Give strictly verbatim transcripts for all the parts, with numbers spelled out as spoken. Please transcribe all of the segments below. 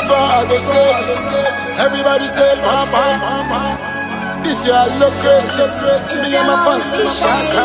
before I go say. Everybody say, Papa. This year I look great, look great. Me and my fans say, Shaka.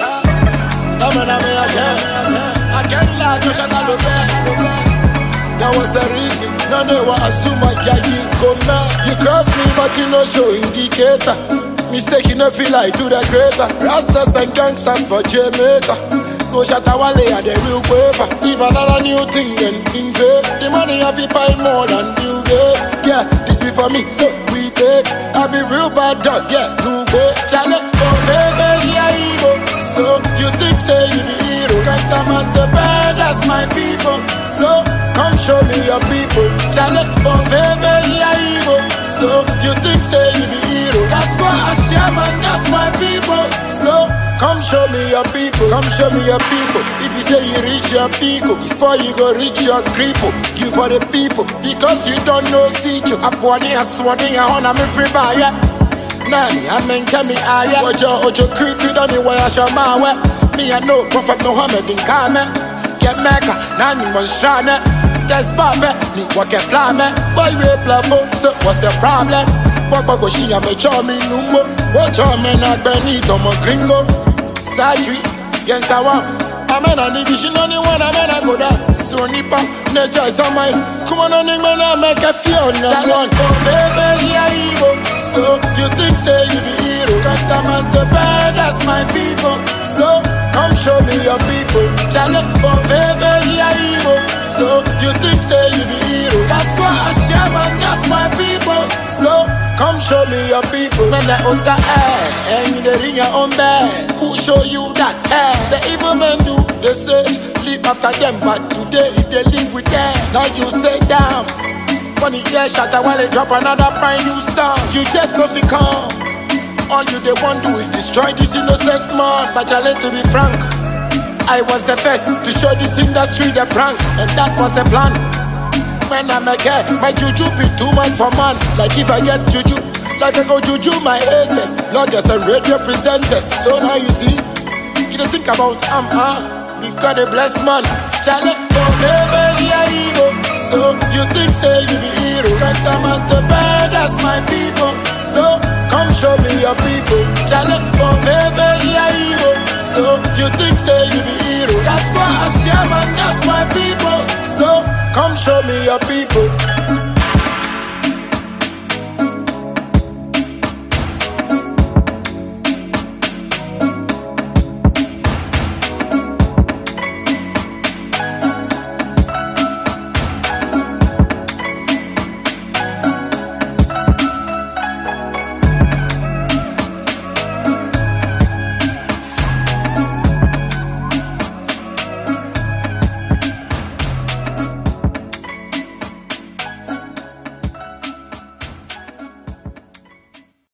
No man, I mean, I can't. I can't lie, no shaka look bad. That was the reason. No, they were assume I can't come now. You cross me, but you no show indicator. Mistake, you no feel like do the greater. Rastas and gangsters for Jamaica. No shatter wale are the real paper. If another new thing then invade. The money have to pay more than you get. Yeah, this be for me, so we take. I be real bad dog, yeah, no way. Chale, oh baby, yeah, ego. So you think say you be hero? Can't come on the bed, that's my people. So come show me your people. Chale, oh baby, yeah, ego. So you think say you be hero? That's why I share man, that's my people. So come show me your people. Come show me your people. If you say you reach your people, before you go reach your cripple, you for the people. Because you don't know see you. I'm warning, I'm swanning, I'm on, I'm free buyer. Nani, I mean, tell me, I am. Ojo, Ojo, creepy, don't you wear a shaman? Me, I know Prophet Muhammad in Kame. Get Mecca, Nani, Monshane. That's Baba, me, what can plan, man? Boy, we play for, so what's the problem? Papa go she, I'm a charming number. Watch out, man, I need Tomo Gringo. Surgery, against the one. I'm an animation, only one, I'm an agoda. So, Nipa, nature is on my. Come on, only man, I make a feel. No one, oh, baby, yeah, evil. So, you think, say you be hero? Can't come on the bed, that's my people. So, come show me your people. Chale, oh, baby, yeah, evil. So, you think, say you be hero? That's why I share, man, that's my people. So, come show me your people. Man, they on the air, and they ring your own bed. Who show you that air? The evil men do, they say, live after them, but today they live with them. Now you say, damn. Funny yeah, shatter while they drop another brand new song. You just go fi come. All you they want do is destroy this innocent man. But I let to be frank, I was the first to show this industry the prank, and that was the plan. When I'm a kid, my juju be too much for man. Like if I get juju, like I go juju my haters, bloggers and radio presenters. So now you see, you don't think about I'm um, uh, we got a blessed man. Chale, oh baby, yeah, ego. So you think say you be hero? Can't come on the bed, that's my people. So come show me your people. Chale, oh baby, yeah, ego. So you think say you be hero? That's why I share man, that's my people. So come show me your people.